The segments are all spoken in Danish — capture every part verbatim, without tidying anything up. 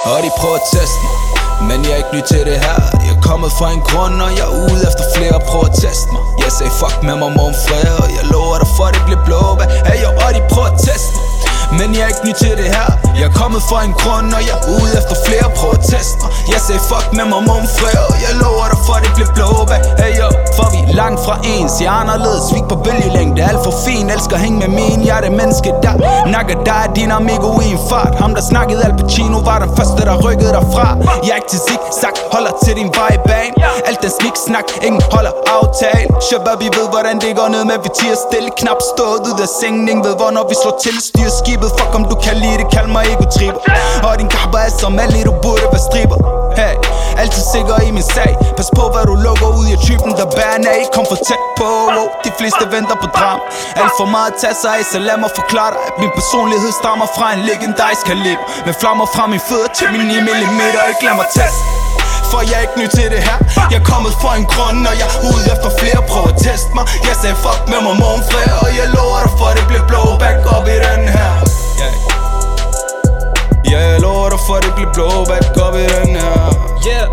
Og de prøver at teste mig, men jeg er ikke ny til det her. Jeg er kommet fra en grund, og jeg er ude efter flere og prøver at teste mig. Jeg sagde fuck med mig morgen fredag, og jeg lover dig for det bliver blåbær. Hey yo, og de prøver at teste mig, men jeg er ikke ny til det her. Jeg er kommet fra en grund, og jeg er ude efter flere og prøver at teste mig. Jeg sagde fuck med mig morgen fredag, og jeg lover dig for det bliver blåbær. Hey yo, for vi er langt fra ens. Jeg er anderledes, vi på bølgelængde. Alt for fin, elsker at hænge med min. Jeg er det menneske, der nakker dig din amigo i en fart. Ham der snakkede Al Pacino var den første, der rykkede derfra. Jeg er ikke til zigzag, holder til din vej bane. Alt den snik snak, ingen holder aftale. Shabab, vi ved hvordan det går ned med vi tiger stille. Knap stået ud af sengen, ingen ved hvornår vi slår til. Styrer skibet, fuck om du kan lide det, kald mig ego-tripper. Og din kapper er som alle, du burde være stripper. Hey, altid sikker i min sag. Pas på hvad du lukker ud, jeg typen der bærer af. Kom for tæt på, wow. De fleste venter på dram. Alt for meget at tage sig af, så lad mig forklare dig at min personlighed stammer fra en legendarisk kaliber. Med flammer fra min fødder til min ni millimeter. Ikke lad mig teste, for jeg er ikke ny til det her. Jeg er kommet fra en grund, og jeg er ude efter flere. Prøv at teste mig. Jeg sagde fuck med mig morgen fredag, og jeg lover dig for det bliver blå. Back up i den her. Yeah. Yeah, jeg lover dig for det bliver blå. Back up i den her. Yeah.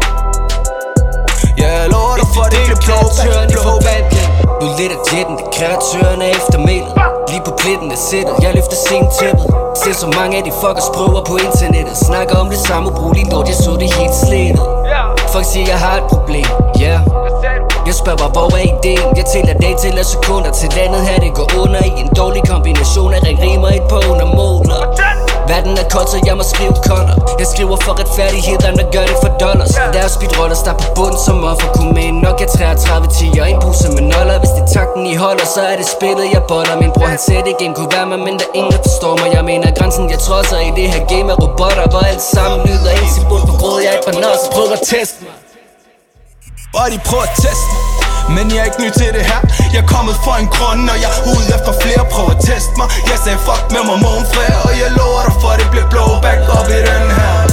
Yeah, jeg lover dig for det bliver blå. Back up. Nu lidt af jetten, det kreatøren er efter mailet. Lige på pletten er sættet, jeg løfter sent tæppet. Ser så mange af de fuckers prøver på internettet. Snakker om det samme, brug lige lort, jeg så det helt slettet. Folk siger jeg har et problem, ja yeah. Jeg spørger bare hvor er ideen. Jeg tæller dag til af sekunder til landet her det går under. I en dårlig kombination af ring rimer et par under måler. Verden er kold, så jeg må skrive konner. Jeg skriver for retfærdighed, dem der gør det for dollars. Der er speedrollers, der er på bunden som offer. Kunne med en Nokia treogtredive ti og en pose med noller. Hvis det takten I holder, så er det spillet jeg boller. Min bror han sagde det game kunne være mig, men der ingen der forstår mig. Jeg mener grænsen jeg trodser i det her game af robotter. Hvor alt sammen lyder ens i bund på grød. Jeg er ikke for noget, så prøv at teste mig. Og de prøver at teste mig, men jeg er ikke ny til det her. Jeg er kommet fra en grund, og jeg er ude efter flere. Prøv at teste mig. Jeg sagde fuck med mig morgen fredag, og jeg lover dig for det bliver blå. Back up i den her.